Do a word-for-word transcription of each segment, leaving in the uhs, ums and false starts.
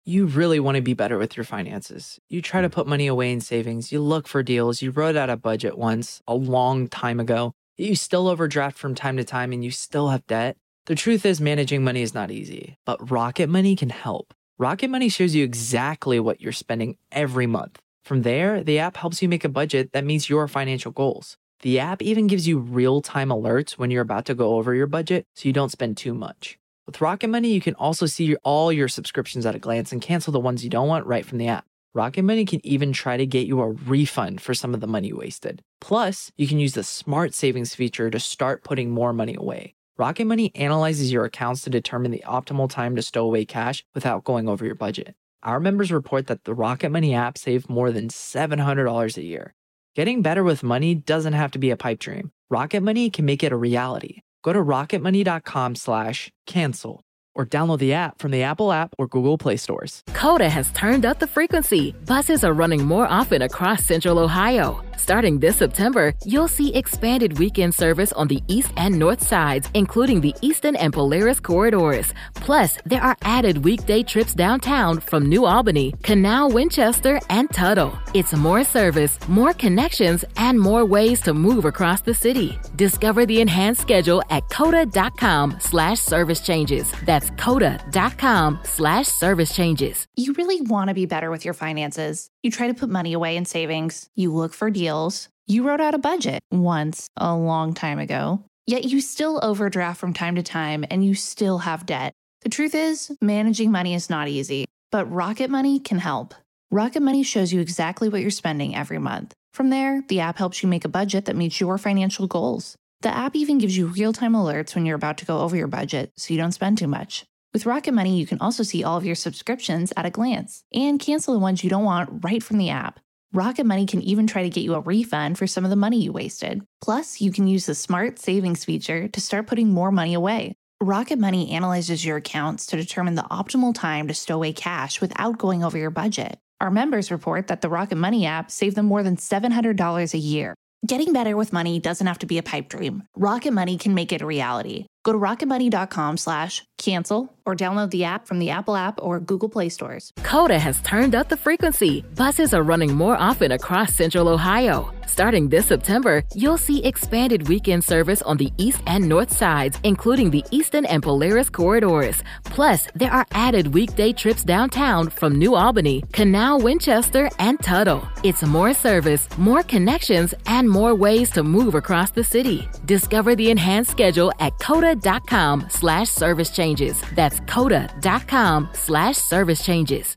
You really want to be better with your finances. You try to put money away in savings. You look for deals. You wrote out a budget once a long time ago. You still overdraft from time to time and you still have debt. The truth is managing money is not easy, but Rocket Money can help. Rocket Money shows you exactly what you're spending every month. From there, the app helps you make a budget that meets your financial goals. The app even gives you real-time alerts when you're about to go over your budget so you don't spend too much. With Rocket Money, you can also see all your subscriptions at a glance and cancel the ones you don't want right from the app. Rocket Money can even try to get you a refund for some of the money you wasted. Plus, you can use the Smart Savings feature to start putting more money away. Rocket Money analyzes your accounts to determine the optimal time to stow away cash without going over your budget. Our members report that the Rocket Money app saved more than seven hundred dollars a year. Getting better with money doesn't have to be a pipe dream. Rocket Money can make it a reality. Go to rocketmoney.com slash cancel or download the app from the Apple app or Google Play stores. Coda has turned up the frequency. Buses are running more often across Central Ohio. Starting this September, you'll see expanded weekend service on the east and north sides, including the Eastern and Polaris corridors. Plus, there are added weekday trips downtown from New Albany, Canal, Winchester, and Tuttle. It's more service, more connections, and more ways to move across the city. Discover the enhanced schedule at coda.com slash service changes. That's coda.com slash service changes. You really want to be better with your finances. You try to put money away in savings. You look for deals. You wrote out a budget once a long time ago. Yet you still overdraft from time to time and you still have debt. The truth is, managing money is not easy, but Rocket Money can help. Rocket Money shows you exactly what you're spending every month. From there, the app helps you make a budget that meets your financial goals. The app even gives you real-time alerts when you're about to go over your budget so you don't spend too much. With Rocket Money, you can also see all of your subscriptions at a glance and cancel the ones you don't want right from the app. Rocket Money can even try to get you a refund for some of the money you wasted. Plus, you can use the Smart Savings feature to start putting more money away. Rocket Money analyzes your accounts to determine the optimal time to stow away cash without going over your budget. Our members report that the Rocket Money app saved them more than seven hundred dollars a year. Getting better with money doesn't have to be a pipe dream. Rocket Money can make it a reality. Go to rocketmoney.com slash cancel or download the app from the Apple app or Google Play stores. Coda has turned up the frequency. Buses are running more often across Central Ohio. Starting this September, you'll see expanded weekend service on the east and north sides, including the Eastern and Polaris corridors. Plus, there are added weekday trips downtown from New Albany, Canal, Winchester, and Tuttle. It's more service, more connections, and more ways to move across the city. Discover the enhanced schedule at coda.com slash service changes. That's coda.com slash service changes.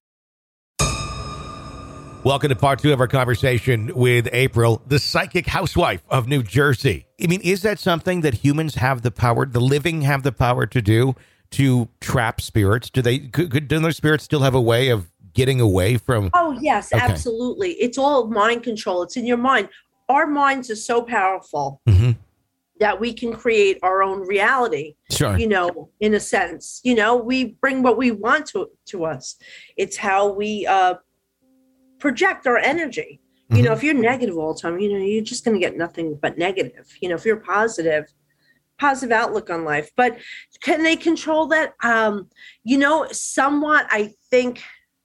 Welcome to part two of our conversation with April, the psychic housewife of New Jersey. I mean, is that something that humans have the power, the living have the power to do, to trap spirits? Do they, could, could do those spirits still have a way of getting away from? Oh, yes, okay. Absolutely. It's all mind control. It's in your mind. Our minds are so powerful mm-hmm. that we can create our own reality. Sure. You know, in a sense, you know, we bring what we want to, to us. It's how we, uh, project our energy. You mm-hmm. know, if you're negative all the time, you know, you're just going to get nothing but negative. You know, if you're positive, positive outlook on life. But can they control that? Um, you know, somewhat, I think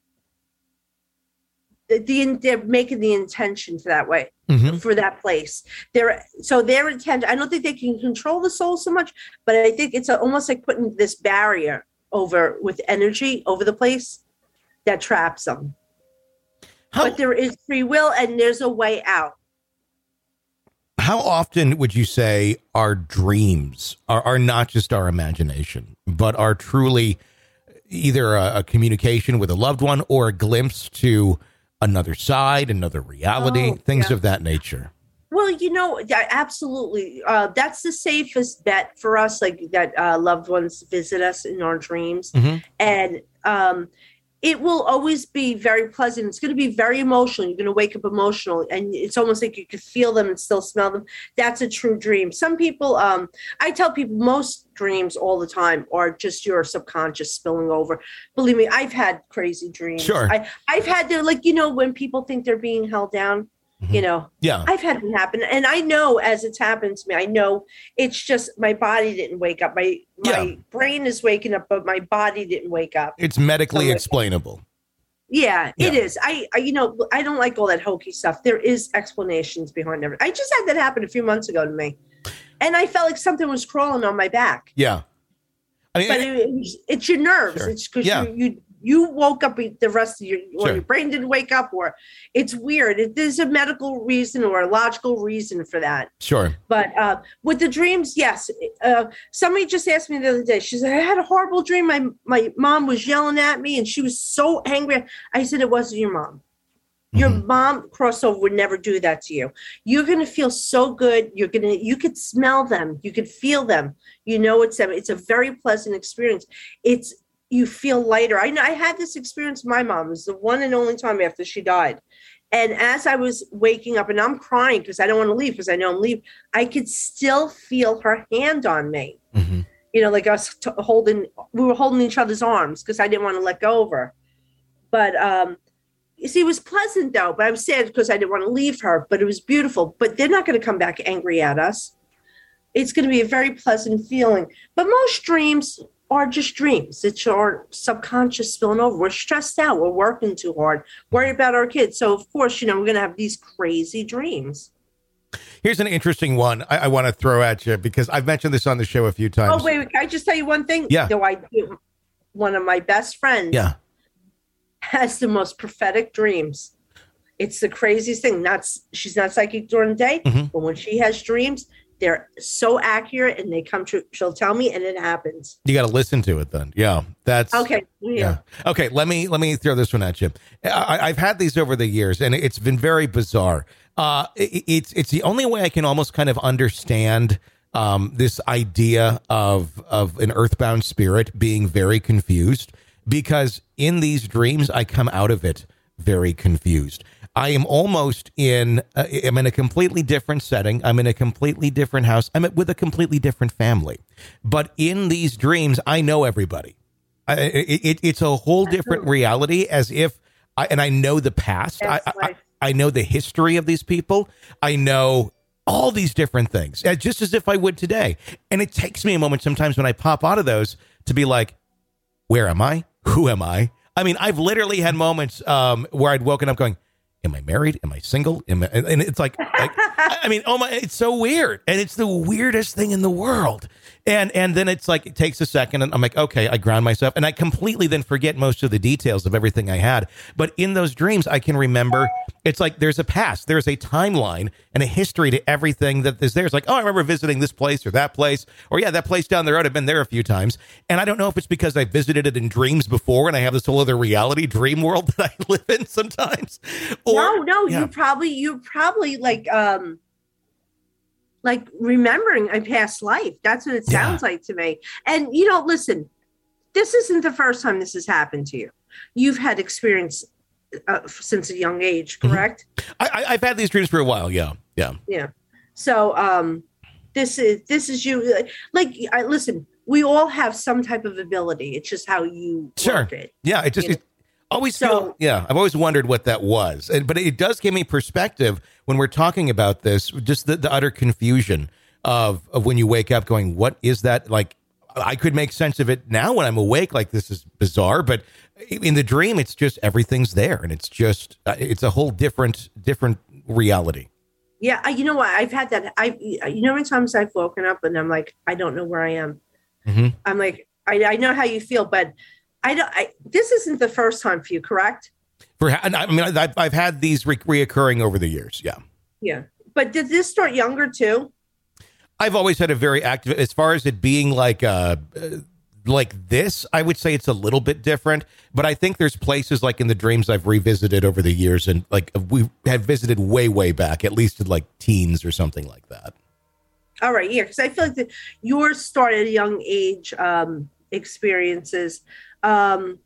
the, the they're making the intention for that way, mm-hmm. for that place. They're so their intent, I don't think they can control the soul so much, but I think it's a, almost like putting this barrier over with energy over the place that traps them. How, but there is free will and there's a way out. How often would you say our dreams are, are not just our imagination, but are truly either a, a communication with a loved one or a glimpse to another side, another reality, oh, things yeah. of that nature? Well, you know, absolutely. Uh, that's the safest bet for us, like that uh, loved ones visit us in our dreams. Mm-hmm. And um it will always be very pleasant. It's going to be very emotional. You're going to wake up emotional and it's almost like you could feel them and still smell them. That's a true dream. Some people, um, I tell people most dreams all the time are just your subconscious spilling over. Believe me, I've had crazy dreams. Sure. I, I've had to, like, you know, when people think they're being held down, mm-hmm. you know, yeah, I've had it happen. And I know as it's happened to me, I know it's just my body didn't wake up. My, my yeah. brain is waking up, but my body didn't wake up. It's medically so explainable. Yeah, it Yeah. is. I, I, you know, I don't like all that hokey stuff. There is explanations behind everything. I just had that happen a few months ago to me, and I felt like something was crawling on my back. Yeah. I mean, But it, it was, it's your nerves. Sure. It's because Yeah. you, you you woke up the rest of your, or Sure. your brain didn't wake up, or it's weird. It, there's a medical reason or a logical reason for that. sure. But uh, with the dreams, yes. Uh, somebody just asked me the other day. She said, I had a horrible dream. My my mom was yelling at me, and she was so angry. I said, it wasn't your mom. Your Mhm. mom crossover would never do that to you. You're going to feel so good. You're going to, you could smell them. You could feel them. You know, it's them. It's a very pleasant experience. It's, you feel lighter. I know I had this experience with my mom. It was the one and only time after she died. And as I was waking up, and I'm crying because I don't want to leave, because I know I'm leaving, I could still feel her hand on me. Mhm. You know, like us t- holding, we were holding each other's arms because I didn't want to let go of her. But, um, you see, it was pleasant though, but I was sad because I didn't want to leave her, but it was beautiful. But they're not going to come back angry at us. It's going to be a very pleasant feeling. But most dreams are just dreams. It's our subconscious spilling over. We're stressed out. We're working too hard, worry about our kids. So, of course, you know, we're going to have these crazy dreams. Here's an interesting one I, I want to throw at you because I've mentioned this on the show a few times. Oh, wait, wait, can I just tell you one thing? Yeah. Though I do, one of my best friends Yeah. has the most prophetic dreams. It's the craziest thing. Not she's not psychic during the day, Mhm. but when she has dreams, they're so accurate and they come true. She'll tell me, and it happens. You got to listen to it then. Yeah. That's Okay. Yeah. Yeah. Okay. Let me let me throw this one at you. I, I've had these over the years, and it's been very bizarre. Uh, it, it's it's the only way I can almost kind of understand um, this idea of of an earthbound spirit being very confused, because in these dreams I come out of it very confused. I am almost in, uh, I'm in a completely different setting. I'm in a completely different house. I'm with a completely different family. But in these dreams, I know everybody. I, it, it, it's a whole different reality, as if, I, and I know the past. I, That's I, life. I know the history of these people. I know all these different things, uh, just as if I would today. And it takes me a moment sometimes when I pop out of those to be like, where am I? Who am I? I mean, I've literally had moments um, where I'd woken up going, am I married? Am I single? Am I, and it's like, like, I mean, oh my, it's so weird. And it's the weirdest thing in the world. And, and then it's like, it takes a second and I'm like, okay, I ground myself and I completely then forget most of the details of everything I had. But in those dreams, I can remember, it's like, there's a past, there's a timeline and a history to everything that is there. It's like, oh, I remember visiting this place or that place, or yeah, that place down the road. I've been there a few times. And I don't know if it's because I visited it in dreams before and I have this whole other reality dream world that I live in sometimes. Or, no, no, yeah. you probably, you probably like, um, like remembering a past life. That's what it sounds like to me. And, you know, listen, this isn't the first time this has happened to you. You've had experience uh, since a young age, correct? I, I, I've had these dreams for a while. Yeah. Yeah. Yeah. So, um, this is, this is you. Like, I listen, we all have some type of ability. It's just how you Sure. work it. Yeah. It just, You know? it always So- feel, yeah. I've always wondered what that was. And, but it does give me perspective when we're talking about this, just the, the utter confusion of, of when you wake up going, what is that? Like, I could make sense of it now when I'm awake. Like, this is bizarre, but in the dream, it's just, everything's there. And it's just, uh, it's a whole different, different reality. Yeah. I, you know what? I've had that. I, you know, how many times I've woken up and I'm like, I don't know where I am. Mhm. I'm like, I, I know how you feel, but I don't, I, this isn't the first time for you, correct? For, and I mean, I've, I've had these re- reoccurring over the years. Yeah. Yeah. But did this start younger too? I've always had a very active, as far as it being like uh, uh, like this, I would say it's a little bit different. But I think there's places like in the dreams I've revisited over the years, and like we have visited way, way back, at least in like teens or something like that. All right. Yeah. Because I feel like the, yours started at a young age um, experiences. Um,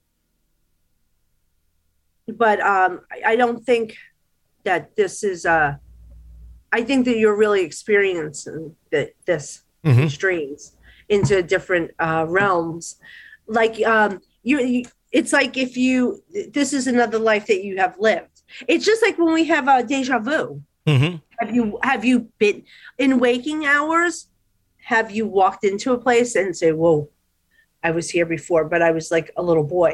but um, I, I don't think that this is, uh, I think that you're really experiencing the, this, Mhm. these dreams into different uh, realms. Like um, you, you, it's like if you, this is another life that you have lived. It's just like when we have a deja vu. Mm-hmm. Have you, have you been in waking hours? Have you walked into a place and say, whoa, I was here before, but I was like a little boy.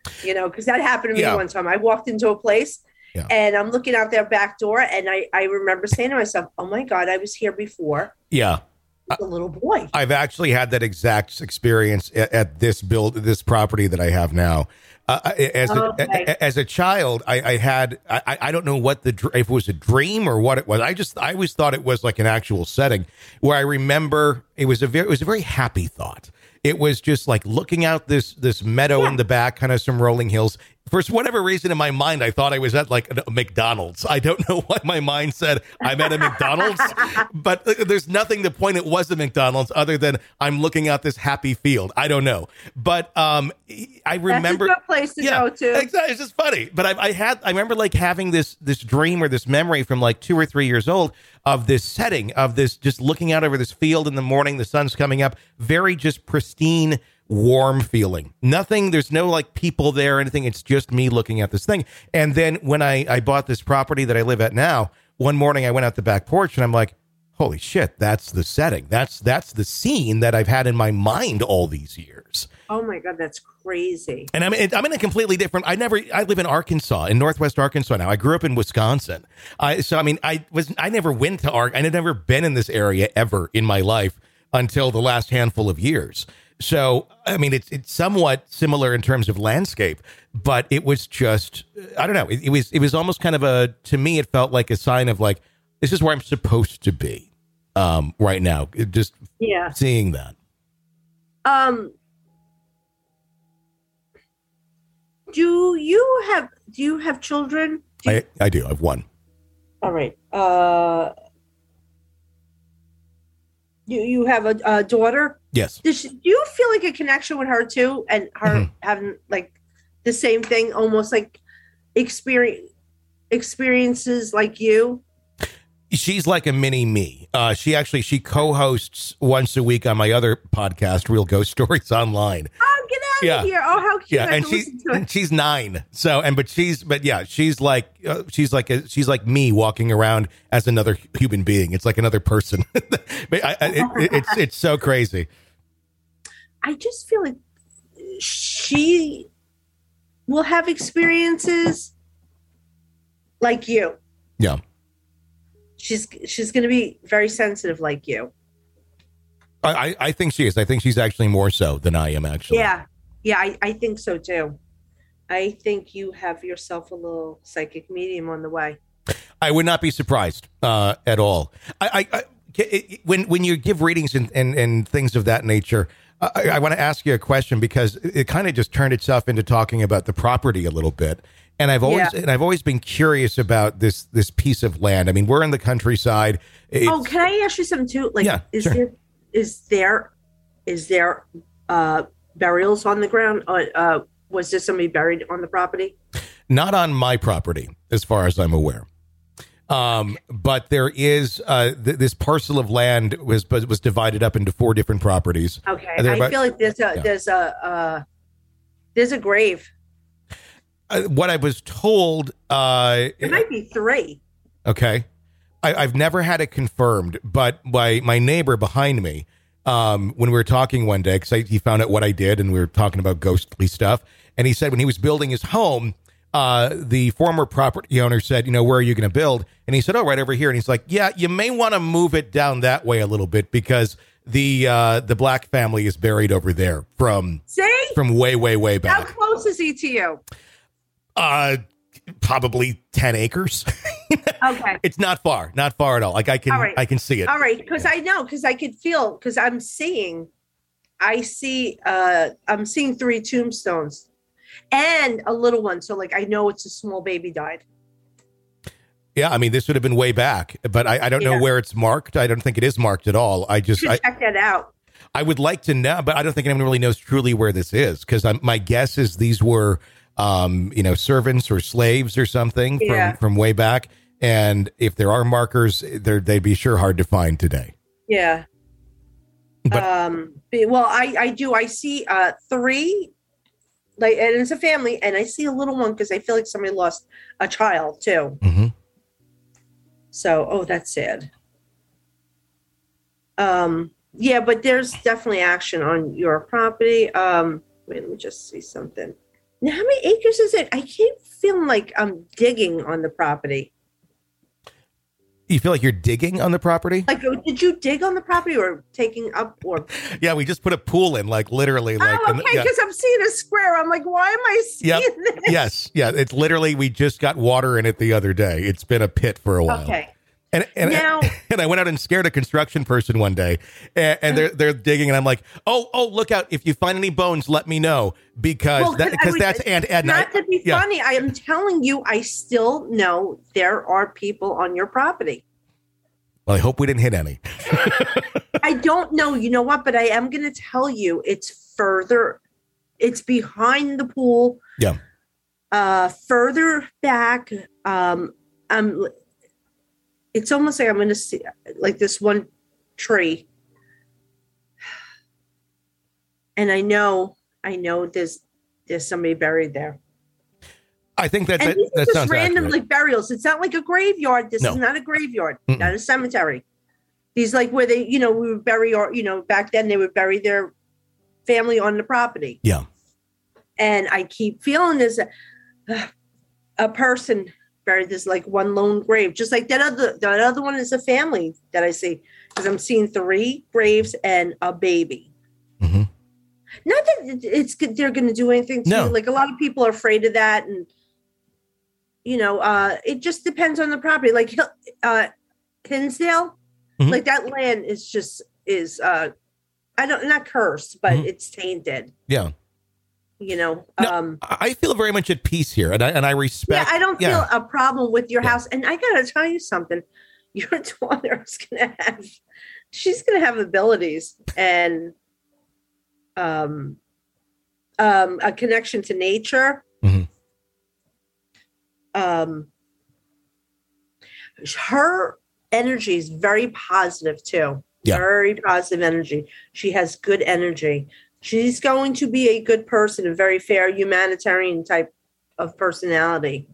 you know, because that happened to me Yeah. one time. I walked into a place Yeah. and I'm looking out their back door, and I, I remember saying to myself, oh my God, I was here before. Yeah. As a little boy. I've actually had that exact experience at, at this build, this property that I have now. Uh, as a, Okay. as a child, I, I had I, I don't know what the dr- if it was a dream or what it was. I just I always thought it was like an actual setting where I remember it was a very it was a very happy thought. It was just like looking out this this meadow Yeah. in the back, kind of some rolling hills. For whatever reason in my mind, I thought I was at like a McDonald's. I don't know why my mind said I'm at a McDonald's, but there's nothing to point it was a McDonald's other than I'm looking out this happy field. I don't know, but um, I remember That's a good place to go to. Exactly, it's just funny. But I, I had I remember like having this this dream or this memory from like two or three years old of this setting of this just looking out over this field in the morning. The sun's coming up, very just pristine, warm feeling. Nothing, there's no like people there or anything. It's just me looking at this thing. And then when I, I bought this property that I live at now, one morning I went out the back porch and I'm like, holy shit, that's the setting. That's that's the scene that I've had in my mind all these years. Oh my God, that's crazy. And I'm in, I'm in a completely different. I never. I live in Arkansas, in Northwest Arkansas now. I grew up in Wisconsin. I so I mean, I was. I never went to Ark. I had never been in this area ever in my life until the last handful of years. So I mean, it's it's somewhat similar in terms of landscape, but it was just. I don't know. It, it was it was almost kind of a. To me, it felt like a sign of like this is where I'm supposed to be um, right now. It just Yeah. seeing that. Um. Do you have do you have children? Do you, I I do. I've one. all right. Uh you you have a, a daughter? Yes. Does she, do you feel like a connection with her too, and her Mhm. having like the same thing, almost like experience experiences like you? She's like a mini me. Uh, she actually she co-hosts once a week on my other podcast, Real Ghost Stories Online. Oh, get out Yeah. of here! Oh, how cute! Yeah, I have and to she listen to it. and she's nine. So and but she's but yeah, she's like uh, she's like a, she's like me walking around as another human being. It's like another person. But I, I, it, it's it's so crazy. I just feel like she will have experiences like you. Yeah. She's she's going to be very sensitive like you. I, I I think she is. I think she's actually more so than I am actually. Yeah, yeah, I, I think so too. I think you have yourself a little psychic medium on the way. I would not be surprised uh, at all. I, I, I it, when when you give readings and, and, and things of that nature, I, I want to ask you a question because it, it kind of just turned itself into talking about the property a little bit. And I've always Yeah. and I've always been curious about this this piece of land. I mean, we're in the countryside. It's, Oh, can I ask you something too? Like, Yeah, is sure. there is there is there uh, burials on the ground? Uh, uh, was there somebody buried on the property? not on my property, as far as I'm aware. Um, but there is uh, th- this parcel of land was was divided up into four different properties. Okay, And they're I about- feel like there's a Yeah. there's a uh, there's a grave. Uh, what I was told, uh, It might be three. okay, I, I've never had it confirmed, but my my neighbor behind me, um, when we were talking one day, because he found out what I did, and we were talking about ghostly stuff, and he said when he was building his home, uh, the former property owner said, you know, where are you going to build? And he said, oh, right over here. And he's like, yeah, you may want to move it down that way a little bit because the uh, the black family is buried over there from See, from way, way, way how back. close is he to you? Uh, probably ten acres. Okay. It's not far, not far at all. Like I can, All right. I can see it. All right, because I know, because I could feel, because I'm seeing, I see, uh, I'm seeing three tombstones, and a little one. So like, I know it's a small baby died. Yeah, I mean, this would have been way back, but I, I don't know Yeah. where it's marked. I don't think it is marked at all. I You just, should I, check that out. I would like to know, but I don't think anyone really knows truly where this is because my guess is these were, um, you know, servants or slaves or something Yeah. from from way back. And if there are markers, they're, they'd be sure hard to find today. Yeah. But- um. be- Well, I I do. I see uh three, like, and it's a family, and I see a little one because I feel like somebody lost a child too. hmm So, oh, that's sad. Um. Yeah, but there's definitely action on your property. Um. Wait, let me just see something. Now, how many acres is it? I keep feeling like I'm digging on the property. You feel like you're digging on the property? Like, oh, did you dig on the property or taking up or? Yeah, we just put a pool in, like literally. Like, oh, okay, because yeah. I'm seeing a square. I'm like, why am I seeing yep. this? Yes, yeah. It's literally, we just got water in it the other day. It's been a pit for a while. Okay. And and, now, and I went out and scared a construction person one day, and, and they're they're digging, and I'm like, oh oh, look out! If you find any bones, let me know, because well, that, because that's Aunt Edna. Not to be yeah. funny, I am telling you, I still know there are people on your property. Well, I hope we didn't hit any. I don't know. You know what? But I am going to tell you, it's further. It's behind the pool. Yeah. Uh, further back. Um, um, it's almost like I'm going to see like this one tree, and I know, I know there's there's somebody buried there. I think that and that, these that are just sounds random accurate. like burials. It's not like a graveyard. This No. is not a graveyard, Mm-mm. not a cemetery. These like where they, you know, we would bury, or you know, back then they would bury their family on the property. Yeah. And I keep feeling there's a, a person buried. There's like one lone grave, just like that other. That other one is a family that I see, because I'm seeing three graves and a baby. Mm-hmm. Not that it's they're going to do anything to No. you. Like a lot of people are afraid of that, and you know, uh, it just depends on the property. Like uh, Hinsdale, Mhm. like that land is just is uh, I don't not cursed, but Mhm. it's tainted. Yeah. You know, No, um, I feel very much at peace here, and I and I respect. yeah, I don't yeah. feel a problem with your Yeah. house. And I got to tell you something: your daughter is going to have, she's going to have abilities and um, um, a connection to nature. Mhm. Um, her energy is very positive too. Yeah. Very positive energy. She has good energy. She's going to be a good person, a very fair humanitarian type of personality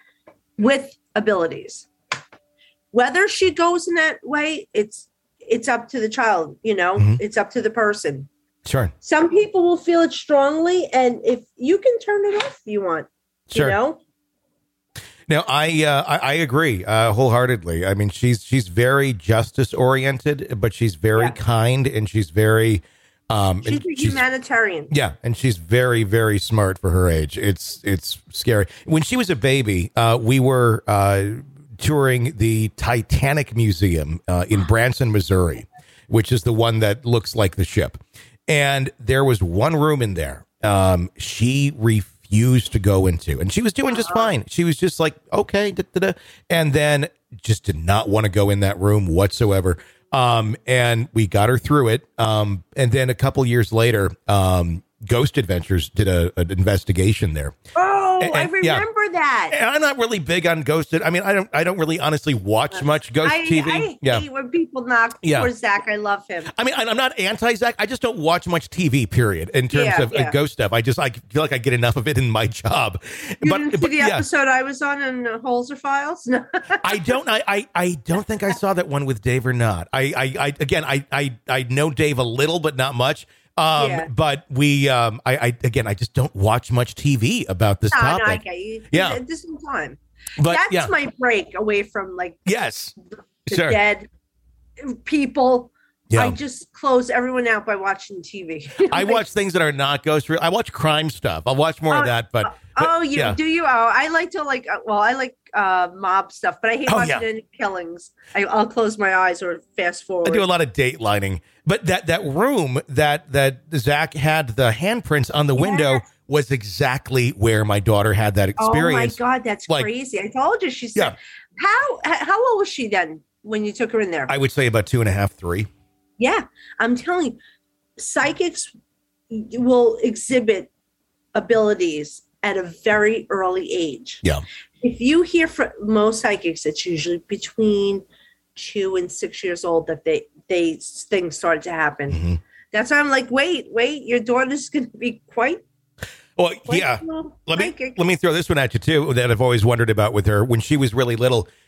with abilities. Whether she goes in that way, it's it's up to the child, you know, Mhm. it's up to the person. Sure. Some people will feel it strongly, and if you can turn it off if you want, Sure. you know. Now, I, uh, I I agree uh, wholeheartedly. I mean, she's she's very justice oriented, but she's very Yeah. kind, and she's very um, She's and a humanitarian. yeah, and she's very very smart for her age. It's it's scary. When she was a baby, uh, we were uh, touring the Titanic Museum uh, in Branson, Missouri, which is the one that looks like the ship. And there was one room in there. Um, she refused to go into, and she was doing just fine. She was just like, okay, da, da, da, and then just did not want to go in that room whatsoever. Um, and we got her through it. Um, and then a couple years later, um, Ghost Adventures did a, an investigation there. Oh, And- I and- yeah. remember that. And I'm not really big on Ghosted. I mean, I don't, I don't really honestly watch much Ghost I, T V. I yeah. hate when people knock Yeah. poor Zach. I love him. I mean, I'm not anti-Zach. I just don't watch much T V, period, in terms Yeah, of uh, yeah. ghost stuff. I just I feel like I get enough of it in my job. You but didn't see but the yeah, episode I was on in uh, Holzer Files? No. I don't I, I I don't think I saw that one with Dave or not. I I, I again I, I I know Dave a little, but not much. Um, Yeah. but we um I, I again I just don't watch much T V about this No, no, I topic. get you. Yeah. This is time. But That's yeah, my break away from like yes, the sure, dead people. yeah. I just close everyone out by watching T V. I watch things that are not ghost real. I watch crime stuff. I'll watch more of Oh, that. But, but Oh, you yeah. do you? Oh, I like to like. Uh, well, I like uh, mob stuff, but I hate Oh, watching yeah. any killings. I, I'll close my eyes or fast forward. I do a lot of date lining, but that that room that that Zach had the handprints on the window Yeah. was exactly where my daughter had that experience. Oh my god, that's Like- crazy! I told you. She Yeah. said, "How how old was she then when you took her in there?" I would say about two and a half, three. Yeah, I'm telling you, psychics will exhibit abilities at a very early age. Yeah. If you hear from most psychics, it's usually between two and six years old that they they things start to happen. Mhm. That's why I'm like, wait, wait, your daughter's going to be quite. Well, quite yeah. little Let me psychic. let me throw this one at you too that I've always wondered about with her. When she was really little,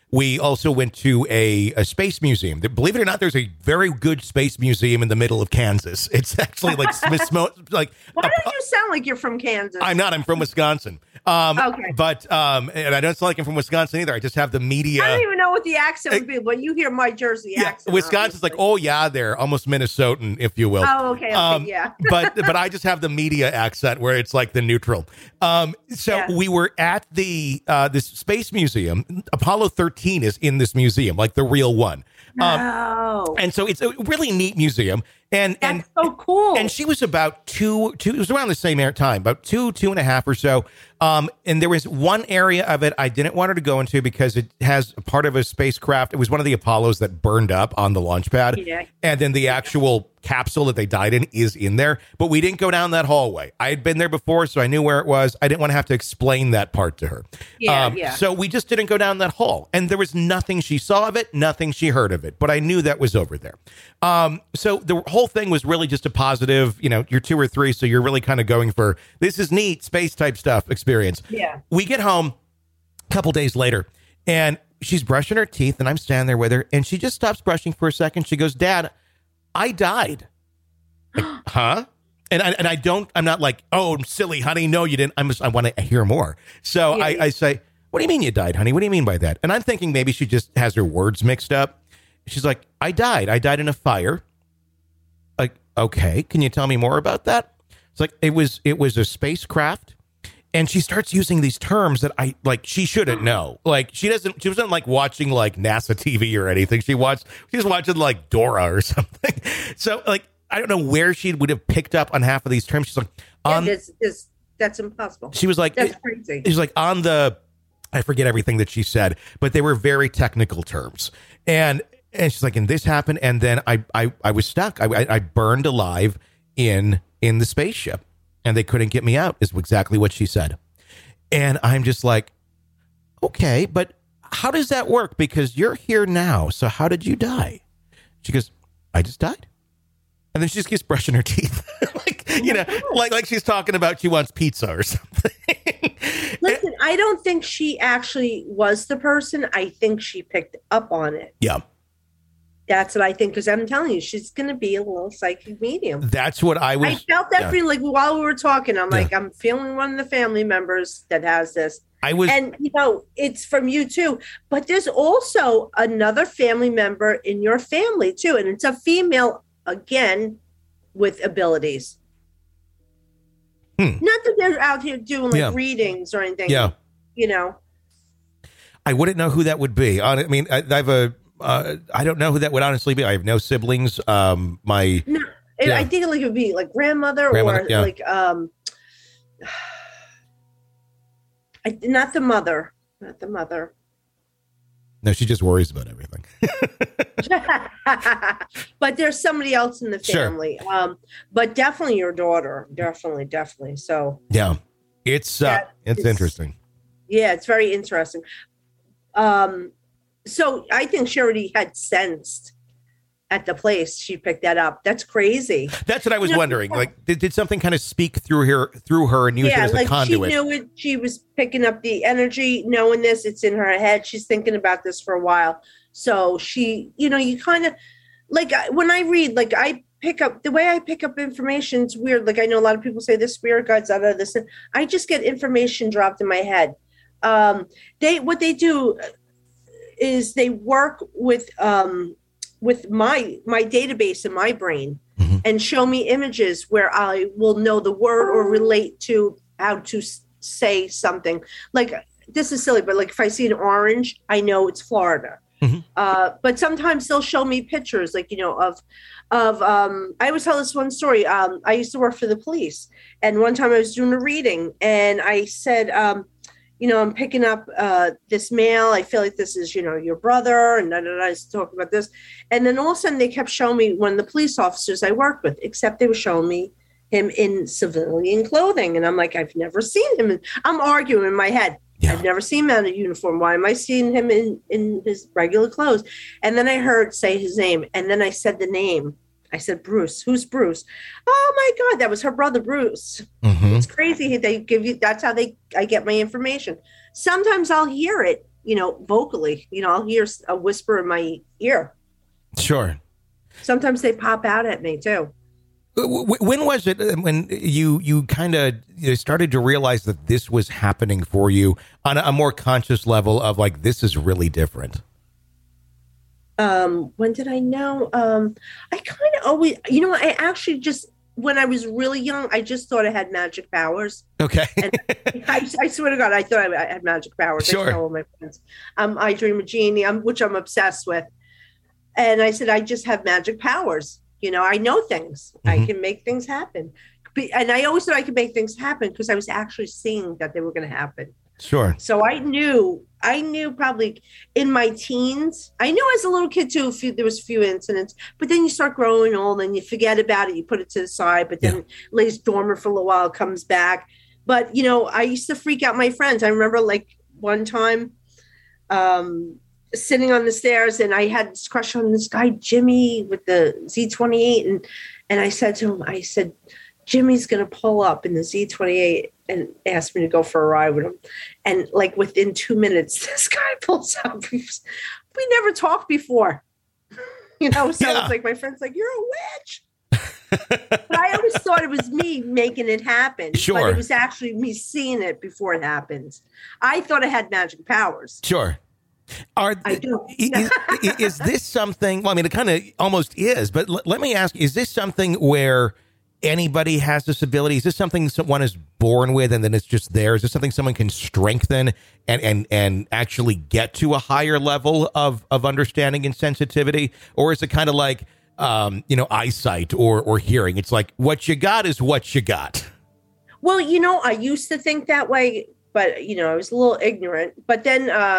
We also went to a, a space museum. Believe it or not, there's a very good space museum in the middle of Kansas. It's actually like Smith, like. Why do you sound like you're from Kansas? I'm not. I'm from Wisconsin. Um, okay. But um, and I don't sound like I'm from Wisconsin either. I just have the media. I don't even know what the accent would be, but you hear my Jersey yeah, accent. Wisconsin's obviously. like, oh yeah, they're almost Minnesotan, if you will. Oh, okay, okay, um, yeah. but but I just have the media accent where it's like the neutral. Um, so Yeah. we were at the uh, this space museum. Apollo thirteen is in this museum, like the real one. Um, Oh, and so it's a really neat museum. And that's and so cool. and she was about two, two, it was around the same air time, about two, two and a half or so. Um, and there was one area of it I didn't want her to go into because it has a part of a spacecraft. It was one of the Apollos that burned up on the launch pad. Yeah. And then the actual capsule that they died in is in there. But we didn't go down that hallway. I had been there before, so I knew where it was. I didn't want to have to explain that part to her. Yeah, Um, yeah. So we just didn't go down that hall. And there was nothing she saw of it, nothing she heard of it. But I knew that was over there. Um, so the whole thing was really just a positive, you know, you're two or three, so you're really kind of going for this is neat, space type stuff experience. Yeah. We get home a couple days later and she's brushing her teeth and I'm standing there with her and she just stops brushing for a second. She goes, Dad, I died. Like, huh? And I, and I don't, I'm not like, oh, silly, honey. No, you didn't. I'm just, I want to hear more. So Yeah. I, I say, what do you mean you died, honey? What do you mean by that? And I'm thinking maybe she just has her words mixed up. She's like, I died. I died in a fire. Like, okay, can you tell me more about that? It's like, it was, it was a spacecraft. And she starts using these terms that I like, she shouldn't know. Like, she doesn't, she wasn't like watching like NASA T V or anything. She watched, she was watching like Dora or something. So like, I don't know where she would have picked up on half of these terms. She's like, Yeah, on, this, this, that's impossible. she was like, That's crazy. she's like on the, I forget everything that she said, but they were very technical terms. And, and she's like, and this happened. And then I, I, I was stuck. I, I, I burned alive in, in the spaceship and they couldn't get me out is exactly what she said. And I'm just like, okay, but how does that work? Because you're here now. So how did you die? She goes, I just died. And then she just keeps brushing her teeth. like, you know, like, like she's talking about she wants pizza or something. Listen, I don't think she actually was the person. I think she picked up on it. Yeah. That's what I think, because I'm telling you, she's going to be a little psychic medium. That's what I was. I felt that yeah. feeling like while we were talking. I'm Yeah. like, I'm feeling one of the family members that has this. I was. And, you know, it's from you too. But there's also another family member in your family too. And it's a female, again, with abilities. Hmm. Not that they're out here doing like Yeah. readings or anything. Yeah. You know. I wouldn't know who that would be. I mean, I, I have a. Uh, I don't know who that would honestly be. I have no siblings. Um, my No, it, Yeah. I think like it would be like grandmother, Grandmother, or yeah. like um, I, not the mother, not the mother. no, she just worries about everything. But there's somebody else in the Sure. family. Um, but definitely your daughter, definitely, definitely. So Yeah, it's uh, That it's is- interesting. yeah, it's very interesting. Um, so I think she already had sensed at the place she picked that up. That's crazy. That's what I was You know, wondering. Like, did, did something kind of speak through her through her and use it Yeah, as a like she conduit? knew it. She was picking up the energy, knowing this. It's in her head. She's thinking about this for a while. So she, you know, you kind of like I- when I read, like I pick up the way I pick up information. It's weird. Like I know a lot of people say the spirit guides out of this. And I just get information dropped in my head. Um, they what they do is they work with um, with my my database in my brain Mhm. and show me images where I will know the word or relate to how to s- say something. Like this is silly, but like if I see an orange, I know it's Florida. Mhm. Uh, but sometimes they'll show me pictures, like you know, of of. Um, I always tell this one story. Um, I used to work for the police, and one time I was doing a reading, and I said, um, you know, I'm picking up uh, this male. I feel like this is, you know, your brother, and da, da, da, I was talking about this, and then all of a sudden they kept showing me one of the police officers I worked with, except they were showing me him in civilian clothing, and I'm like, I've never seen him. In, I'm arguing in my head. Yeah. I've never seen him in a uniform. Why am I seeing him in, in his regular clothes? And then I heard say his name. And then I said the name. I said, Bruce. Who's Bruce? Oh my God, that was her brother, Bruce. Mhm. It's crazy. They give you, that's how they, I get my information. Sometimes I'll hear it you know, vocally. You know, I'll hear a whisper in my ear. Sure. Sometimes they pop out at me too. When was it when you you kind of you know, started to realize that this was happening for you on a more conscious level of like, this is really different? Um, when did I know? Um, I kind of always, you know, I actually just, when I was really young, I just thought I had magic powers. Okay. And I, I swear to God, I thought I had magic powers. Sure. I tell all my friends. Um, I dream a genie, I'm, which I'm obsessed with. And I said, I just have magic powers. You know, I know things. Mm-hmm. I can make things happen. And I always thought I could make things happen because I was actually seeing that they were going to happen. Sure. So I knew, I knew probably in my teens, I knew as a little kid too, a few, there was a few incidents, but then you start growing old and you forget about it. You put it to the side, but then yeah. it lays dormant for a little while, comes back. But, you know, I used to freak out my friends. I remember like one time um, sitting on the stairs and I had this crush on this guy, Jimmy, with the Z twenty-eight. And, and I said to him, I said, Jimmy's going to pull up in the Z twenty-eight and ask me to go for a ride with him. And like within two minutes, this guy pulls up. We never talked before, you know? So yeah. It's like, my friend's like, you're a witch. But I always thought it was me making it happen. Sure. But it was actually me seeing it before it happens. I thought I had magic powers. Sure. Are, I do. is, is this something, well, I mean, it kind of almost is, but l- let me ask, is this something where anybody has this ability? Is this something someone is born with and then it's just there? Is this something someone can strengthen and and and actually get to a higher level of of understanding and sensitivity? Or is it kind of like um you know eyesight or or hearing? It's like what you got is what you got. Well, you know, I used to think that way, but you know, I was a little ignorant. But then uh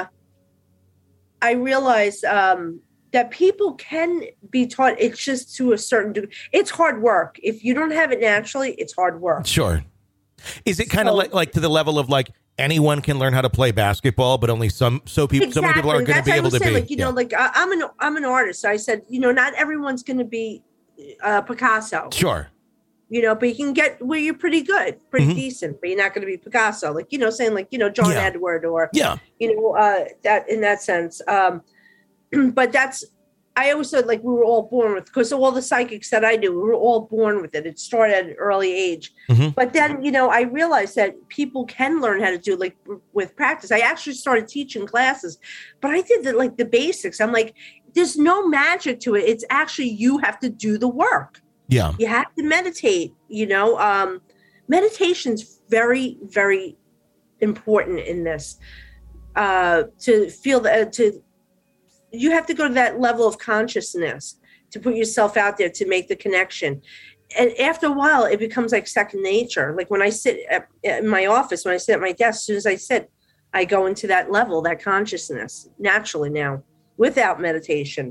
I realized um that people can be taught. It's just to a certain degree. It's hard work. If you don't have it naturally, it's hard work. Sure. Is it kind so, of like, like to the level of like anyone can learn how to play basketball, but only some so people exactly. so many people aren't going to be able to saying, be. Like, you yeah. know, like I, I'm an I'm an artist. So I said, you know, not everyone's going to be uh, Picasso. Sure. You know, but you can get where you're pretty good, pretty mm-hmm. decent, but you're not going to be Picasso. Like, you know, saying like, you know, John yeah. Edward or, yeah. you know, uh, that in that sense. Um, but that's, I always said like we were all born with, because all the psychics that I knew, we were all born with it. It started at an early age. Mm-hmm. But then, you know, I realized that people can learn how to do like with practice. I actually started teaching classes, but I did the, like the basics. I'm like, there's no magic to it. It's actually, you have to do the work. Yeah. You have to meditate, you know, um, meditation's very, very important in this, uh, to feel that, to, you have to go to that level of consciousness to put yourself out there to make the connection. And after a while, it becomes like second nature. Like when I sit at, in my office, when I sit at my desk, as soon as I sit, I go into that level, that consciousness naturally now without meditation.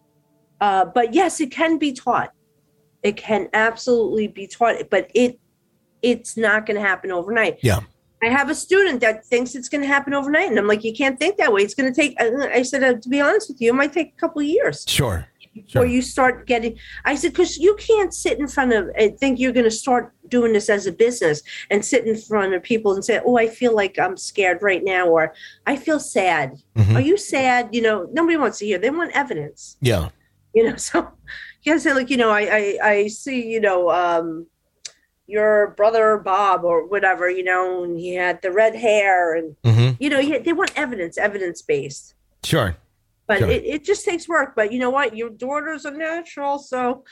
Uh, but yes, it can be taught. It can absolutely be taught, but it it's not going to happen overnight. Yeah. I have a student that thinks it's going to happen overnight. And I'm like, you can't think that way. It's going to take, I said, uh, to be honest with you, it might take a couple of years. Sure. Before sure. you start getting, I said, because you can't sit in front of and think you're going to start doing this as a business and sit in front of people and say, oh, I feel like I'm scared right now. Or I feel sad. Mm-hmm. Are you sad? You know, nobody wants to hear. They want evidence. Yeah. You know, so you gotta say like, you know, I, I, I see, you know, um, your brother Bob or whatever, you know, and he had the red hair and, mm-hmm. you know, he, they want evidence, evidence-based. Sure. But sure. It, it just takes work. But you know what? Your daughters are natural, so.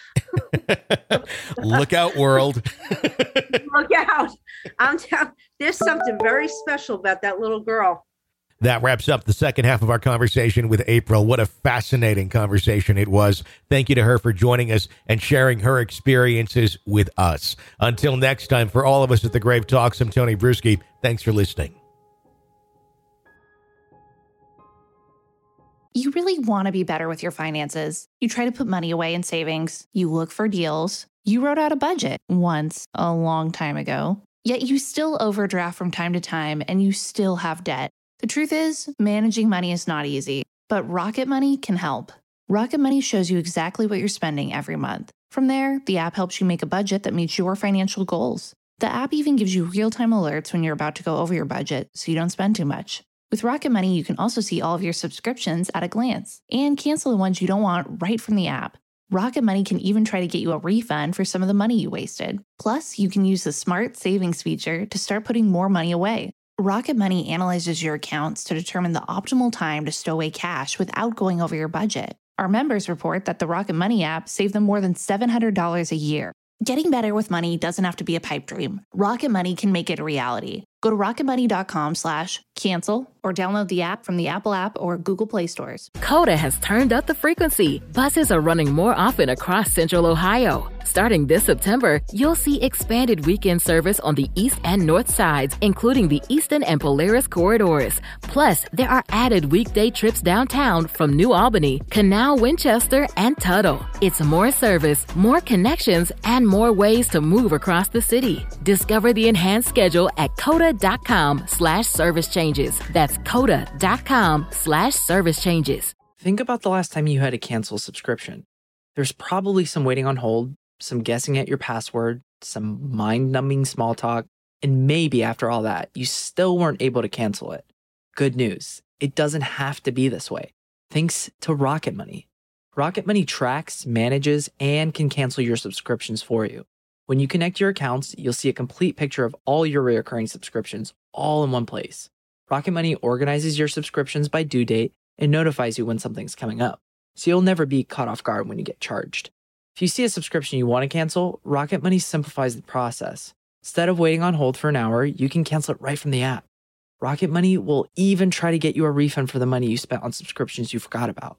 Look out, world. Look out. I'm telling, there's something very special about that little girl. That wraps up the second half of our conversation with April. What a fascinating conversation it was. Thank you to her for joining us and sharing her experiences with us. Until next time, for all of us at the Grave Talks, I'm Tony Bruschi. Thanks for listening. You really want to be better with your finances. You try to put money away in savings. You look for deals. You wrote out a budget once a long time ago. Yet you still overdraft from time to time and you still have debt. The truth is, managing money is not easy, but Rocket Money can help. Rocket Money shows you exactly what you're spending every month. From there, the app helps you make a budget that meets your financial goals. The app even gives you real-time alerts when you're about to go over your budget, so you don't spend too much. With Rocket Money, you can also see all of your subscriptions at a glance and cancel the ones you don't want right from the app. Rocket Money can even try to get you a refund for some of the money you wasted. Plus, you can use the Smart Savings feature to start putting more money away. Rocket Money analyzes your accounts to determine the optimal time to stow away cash without going over your budget. Our members report that the Rocket Money app saved them more than seven hundred dollars a year. Getting better with money doesn't have to be a pipe dream. Rocket Money can make it a reality. Go to rocketmoney.com slash cancel or download the app from the Apple app or Google Play stores. Coda has turned up the frequency. Buses are running more often across Central Ohio. Starting this September, you'll see expanded weekend service on the east and north sides, including the Easton and Polaris corridors. Plus, there are added weekday trips downtown from New Albany, Canal, Winchester, and Tuttle. It's more service, more connections, and more ways to move across the city. Discover the enhanced schedule at coda.com slash service changes. That's coda.com slash service changes. Think about the last time you had to cancel a subscription. There's probably some waiting on hold, some guessing at your password, some mind-numbing small talk, and maybe after all that, you still weren't able to cancel it. Good news, it doesn't have to be this way. Thanks to Rocket Money. Rocket Money tracks, manages, and can cancel your subscriptions for you. When you connect your accounts, you'll see a complete picture of all your recurring subscriptions all in one place. Rocket Money organizes your subscriptions by due date and notifies you when something's coming up, so you'll never be caught off guard when you get charged. If you see a subscription you want to cancel, Rocket Money simplifies the process. Instead of waiting on hold for an hour, you can cancel it right from the app. Rocket Money will even try to get you a refund for the money you spent on subscriptions you forgot about.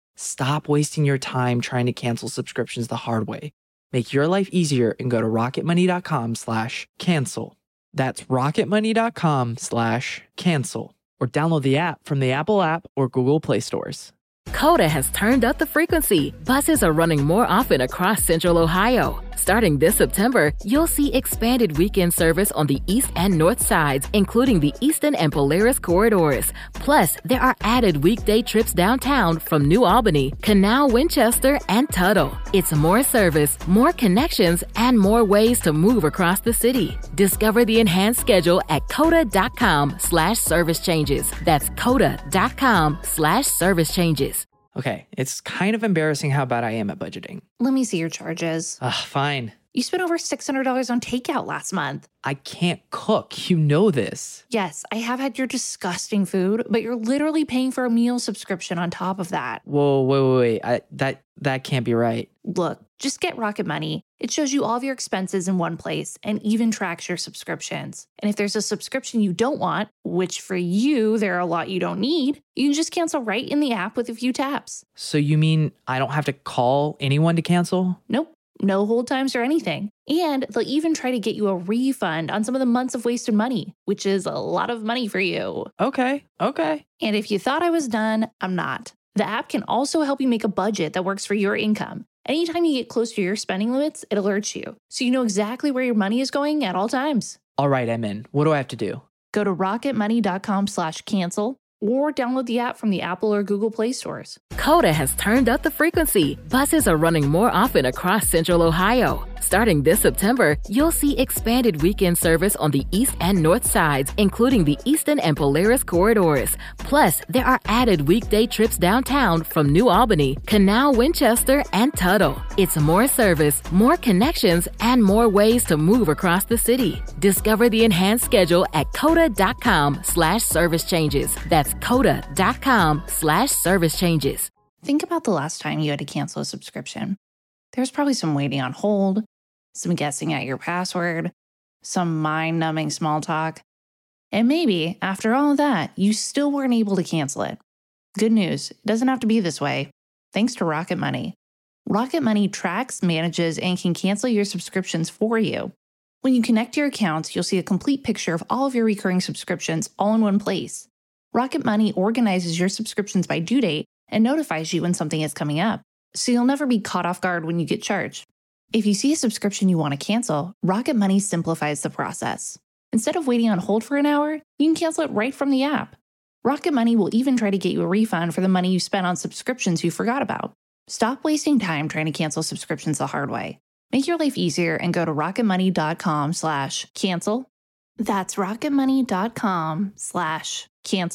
Stop wasting your time trying to cancel subscriptions the hard way. Make your life easier and go to rocketmoney.com slash cancel. That's rocketmoney.com slash cancel. Or download the app from the Apple app or Google Play stores. Coda has turned up the frequency. Buses are running more often across Central Ohio. Starting this September, you'll see expanded weekend service on the east and north sides, including the Easton and Polaris corridors. Plus, there are added weekday trips downtown from New Albany, Canal, Winchester, and Tuttle. It's more service, more connections, and more ways to move across the city. Discover the enhanced schedule at coda.com slash service changes. That's coda.com slash service changes. Okay, it's kind of embarrassing how bad I am at budgeting. Let me see your charges. Ugh, fine. You spent over six hundred dollars on takeout last month. I can't cook. You know this. Yes, I have had your disgusting food, but you're literally paying for a meal subscription on top of that. Whoa, wait, wait, wait. I, that, that can't be right. Look, just get Rocket Money. It shows you all of your expenses in one place and even tracks your subscriptions. And if there's a subscription you don't want, which for you, there are a lot you don't need, you can just cancel right in the app with a few taps. So you mean I don't have to call anyone to cancel? Nope. No hold times or anything. And they'll even try to get you a refund on some of the months of wasted money, which is a lot of money for you. Okay, okay. And if you thought I was done, I'm not. The app can also help you make a budget that works for your income. Anytime you get close to your spending limits, it alerts you, so you know exactly where your money is going at all times. All right, I'm in. What do I have to do? Go to rocketmoney.com slash cancel or download the app from the Apple or Google Play stores. Coda has turned up the frequency. Buses are running more often across Central Ohio. Starting this September, you'll see expanded weekend service on the east and north sides, including the Easton and Polaris corridors. Plus, there are added weekday trips downtown from New Albany, Canal, Winchester, and Tuttle. It's more service, more connections, and more ways to move across the city. Discover the enhanced schedule at coda.com slash service changes. That's coda.com slash service changes. Think about the last time you had to cancel a subscription. There's probably some waiting on hold, some guessing at your password, some mind-numbing small talk. And maybe, after all of that, you still weren't able to cancel it. Good news, it doesn't have to be this way. Thanks to Rocket Money. Rocket Money tracks, manages, and can cancel your subscriptions for you. When you connect your accounts, you'll see a complete picture of all of your recurring subscriptions all in one place. Rocket Money organizes your subscriptions by due date and notifies you when something is coming up, so you'll never be caught off guard when you get charged. If you see a subscription you want to cancel, Rocket Money simplifies the process. Instead of waiting on hold for an hour, you can cancel it right from the app. Rocket Money will even try to get you a refund for the money you spent on subscriptions you forgot about. Stop wasting time trying to cancel subscriptions the hard way. Make your life easier and go to rocketmoney.com slash cancel. That's rocketmoney.com slash cancel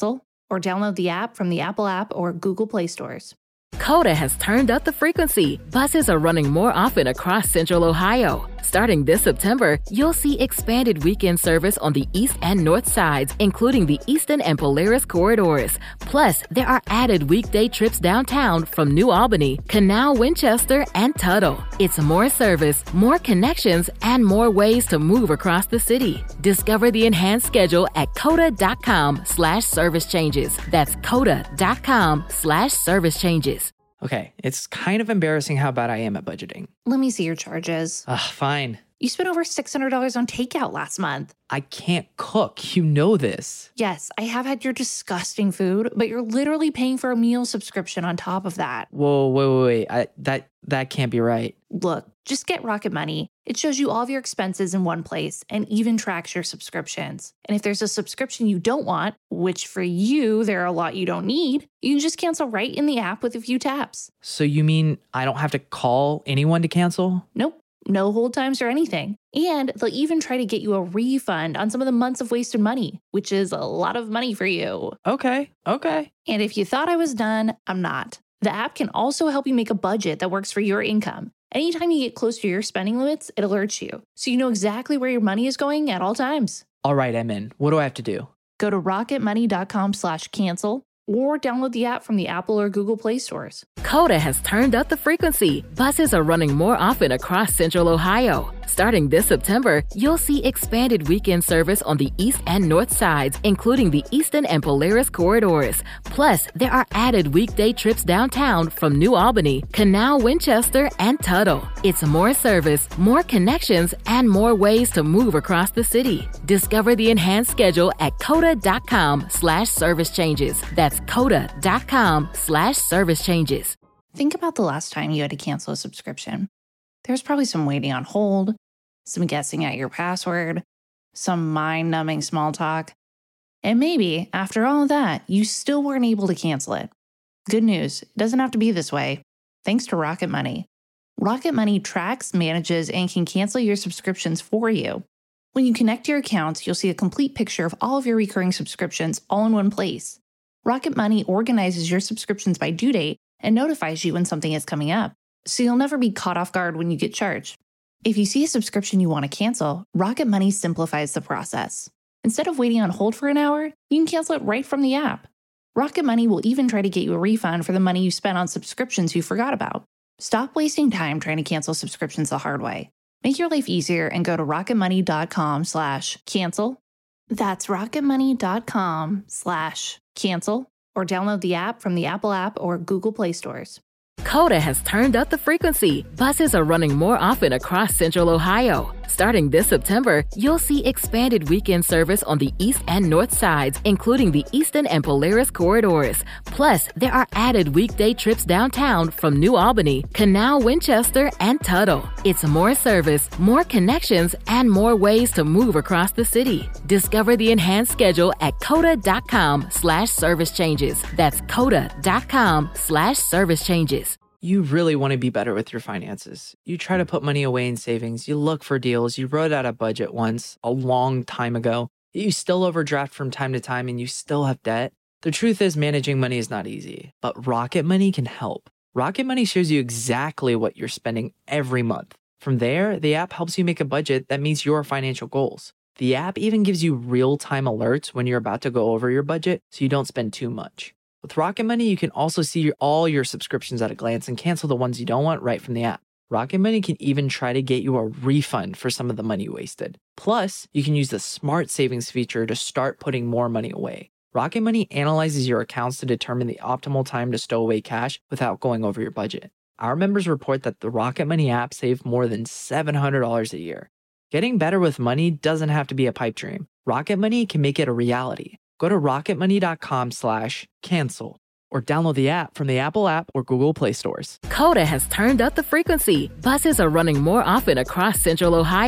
or download the app from the Apple app or Google Play stores. Coda has turned up the frequency. Buses are running more often across Central Ohio. Starting this September, you'll see expanded weekend service on the east and north sides, including the Easton and Polaris corridors. Plus, there are added weekday trips downtown from New Albany, Canal, Winchester, and Tuttle. It's more service, more connections, and more ways to move across the city. Discover the enhanced schedule at coda.com slash service changes. That's coda.com slash service changes. Okay, it's kind of embarrassing how bad I am at budgeting. Let me see your charges. Ugh, fine. You spent over six hundred dollars on takeout last month. I can't cook. You know this. Yes, I have had your disgusting food, but you're literally paying for a meal subscription on top of that. Whoa, wait, wait, wait. I, that, that can't be right. Look, just get Rocket Money. It shows you all of your expenses in one place and even tracks your subscriptions. And if there's a subscription you don't want, which for you, there are a lot you don't need, you can just cancel right in the app with a few taps. So you mean I don't have to call anyone to cancel? Nope. No hold times or anything. And they'll even try to get you a refund on some of the months of wasted money, which is a lot of money for you. Okay, okay. And if you thought I was done, I'm not. The app can also help you make a budget that works for your income. Anytime you get close to your spending limits, it alerts you, so you know exactly where your money is going at all times. All right, I'm in. What do I have to do? Go to rocketmoney.com slash cancel or download the app from the Apple or Google Play stores. Coda has turned up the frequency. Buses are running more often across Central Ohio. Starting this September, you'll see expanded weekend service on the east and north sides, including the Easton and Polaris corridors. Plus, there are added weekday trips downtown from New Albany, Canal, Winchester, and Tuttle. It's more service, more connections, and more ways to move across the city. Discover the enhanced schedule at coda.com slash service changes. That's coda.com slash service changes. Think about the last time you had to cancel a subscription. There's probably some waiting on hold, some guessing at your password, some mind-numbing small talk. And maybe, after all of that, you still weren't able to cancel it. Good news, it doesn't have to be this way. Thanks to Rocket Money. Rocket Money tracks, manages, and can cancel your subscriptions for you. When you connect your accounts, you'll see a complete picture of all of your recurring subscriptions all in one place. Rocket Money organizes your subscriptions by due date and notifies you when something is coming up, so you'll never be caught off guard when you get charged. If you see a subscription you want to cancel, Rocket Money simplifies the process. Instead of waiting on hold for an hour, you can cancel it right from the app. Rocket Money will even try to get you a refund for the money you spent on subscriptions you forgot about. Stop wasting time trying to cancel subscriptions the hard way. Make your life easier and go to rocketmoney.com slash cancel. That's rocketmoney.com slash cancel or download the app from the Apple app or Google Play stores. Coda has turned up the frequency. Buses are running more often across Central Ohio. Starting this September, you'll see expanded weekend service on the east and north sides, including the Easton and Polaris corridors. Plus, there are added weekday trips downtown from New Albany, Canal, Winchester, and Tuttle. It's more service, more connections, and more ways to move across the city. Discover the enhanced schedule at coda.com slash service changes. That's coda.com slash service changes. You really want to be better with your finances. You try to put money away in savings. You look for deals. You wrote out a budget once a long time ago. You still overdraft from time to time and you still have debt. The truth is managing money is not easy, but Rocket Money can help. Rocket Money shows you exactly what you're spending every month. From there, the app helps you make a budget that meets your financial goals. The app even gives you real-time alerts when you're about to go over your budget so you don't spend too much. With Rocket Money, you can also see all your subscriptions at a glance and cancel the ones you don't want right from the app. Rocket Money can even try to get you a refund for some of the money you wasted. Plus, you can use the Smart Savings feature to start putting more money away. Rocket Money analyzes your accounts to determine the optimal time to stow away cash without going over your budget. Our members report that the Rocket Money app saved more than seven hundred dollars a year. Getting better with money doesn't have to be a pipe dream. Rocket Money can make it a reality. Go to rocketmoney.com slash cancel or download the app from the Apple app or Google Play stores. Coda has turned up the frequency. Buses are running more often across Central Ohio.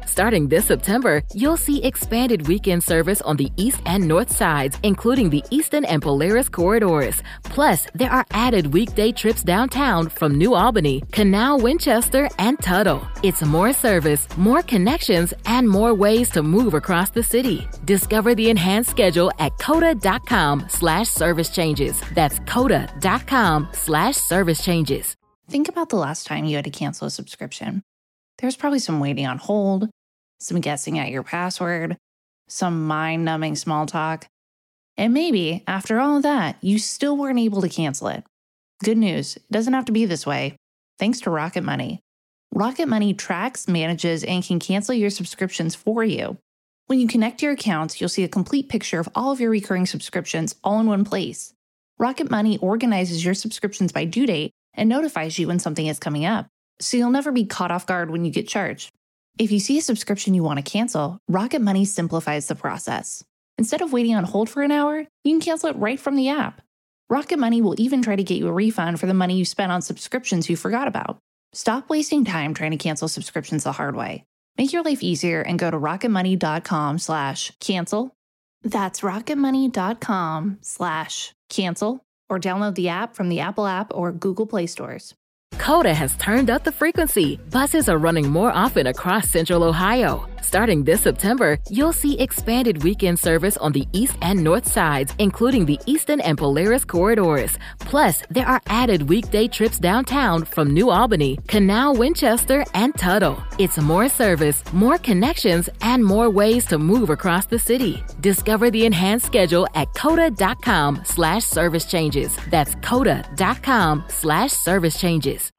Starting this September, you'll see expanded weekend service on the east and north sides, including the Eastern and Polaris corridors. Plus, there are added weekday trips downtown from New Albany, Canal, Winchester, and Tuttle. It's more service, more connections, and more ways to move across the city. Discover the enhanced schedule at coda.com slash service changes. That's coda.com slash service changes. Think about the last time you had to cancel a subscription. There's probably some waiting on hold, some guessing at your password, some mind-numbing small talk. And maybe, after all of that, you still weren't able to cancel it. Good news, it doesn't have to be this way. Thanks to Rocket Money. Rocket Money tracks, manages, and can cancel your subscriptions for you. When you connect your accounts, you'll see a complete picture of all of your recurring subscriptions all in one place. Rocket Money organizes your subscriptions by due date and notifies you when something is coming up, so you'll never be caught off guard when you get charged. If you see a subscription you want to cancel, Rocket Money simplifies the process. Instead of waiting on hold for an hour, you can cancel it right from the app. Rocket Money will even try to get you a refund for the money you spent on subscriptions you forgot about. Stop wasting time trying to cancel subscriptions the hard way. Make your life easier and go to rocketmoney.com slash cancel. That's rocketmoney.com slash cancel, or download the app from the Apple app or Google Play stores. Coda has turned up the frequency. Buses are running more often across Central Ohio. Starting this September, you'll see expanded weekend service on the east and north sides, including the Eastern and Polaris corridors. Plus, there are added weekday trips downtown from New Albany, Canal, Winchester, and Tuttle. It's more service, more connections, and more ways to move across the city. Discover the enhanced schedule at coda.com slash service changes. That's coda.com slash service changes.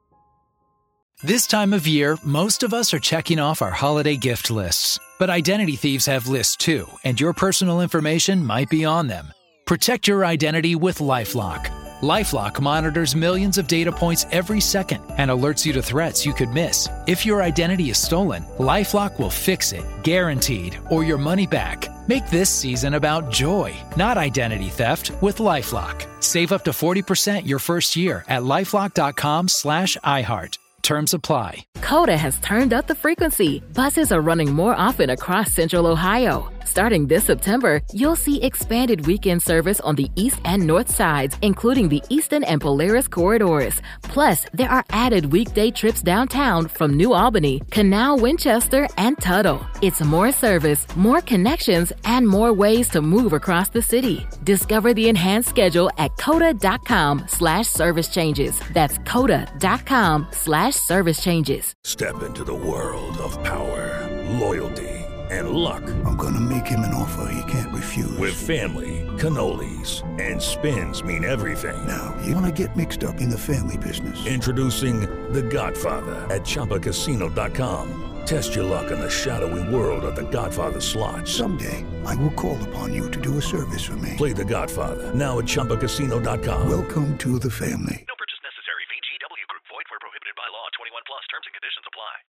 This time of year, most of us are checking off our holiday gift lists. But identity thieves have lists too, and your personal information might be on them. Protect your identity with LifeLock. LifeLock monitors millions of data points every second and alerts you to threats you could miss. If your identity is stolen, LifeLock will fix it, guaranteed, or your money back. Make this season about joy, not identity theft, with LifeLock. Save up to forty percent your first year at lifelock.com slash iHeart. Terms apply. Coda has turned up the frequency. Buses are running more often across Central Ohio. Starting this September, you'll see expanded weekend service on the east and north sides, including the Eastern and Polaris corridors. Plus, there are added weekday trips downtown from New Albany, Canal, Winchester, and Tuttle. It's more service, more connections, and more ways to move across the city. Discover the enhanced schedule at coda.com slash service changes. That's coda.com slash service changes. Step into the world of power, loyalty, and luck. I'm gonna make him an offer he can't refuse. With family, cannolis, and spins mean everything. Now, you wanna get mixed up in the family business. Introducing The Godfather at chumba casino dot com. Test your luck in the shadowy world of The Godfather slot. Someday, I will call upon you to do a service for me. Play The Godfather now at chumba casino dot com. Welcome to the family.